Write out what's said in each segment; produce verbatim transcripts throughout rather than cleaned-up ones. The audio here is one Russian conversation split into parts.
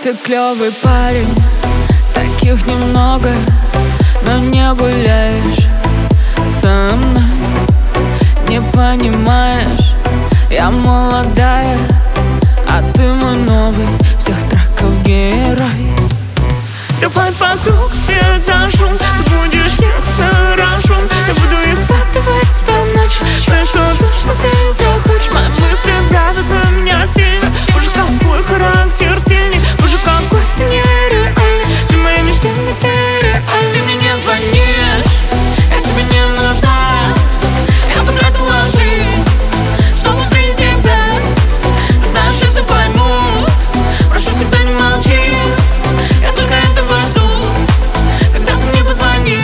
Ты клёвый парень, таких немного, но не гуляешь со мной. Не понимаешь, я молодая, а ты мой новый всех треков герой. Давай вокруг свет за шум, ты будешь ехать на рожон. Я буду испытывать тебя ночь, знаю, что точно ты захочешь. Мои мысли давят на меня сильно. Боже, какой характер сильный, боже, какой ты нереальный. Все мои мечты материальны. Ты мне не звонишь, я тебе не нужна. Я потратила жизнь, чтобы встретить тебя. Ты знаешь, я все пойму, прошу тебя, не молчи. Я только этого жду, когда ты мне позвонишь.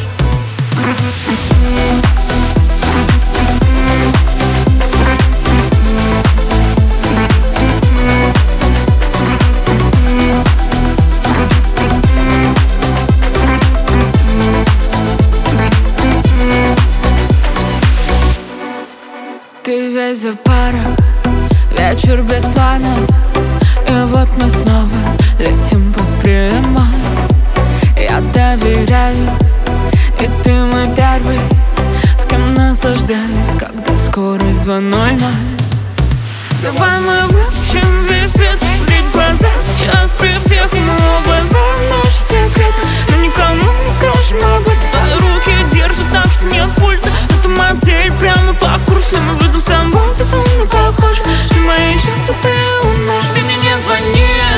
Ты весь за пару, вечер без плана. И вот мы снова летим по прямой. Я доверяю, и ты мой первый, с кем наслаждаюсь, когда скорость два ноль ноль. Давай мы выключим весь свет, зрить в глаза сейчас при всех. Мы оба знаем наши секреты, но никому не скажем об этом. Твои руки держат так, что нет пульса. Это модель прямо по курсу. Мы выйдем с тобой, безумно похожи. Все мои чувства ты умножь. Ты мне не звони.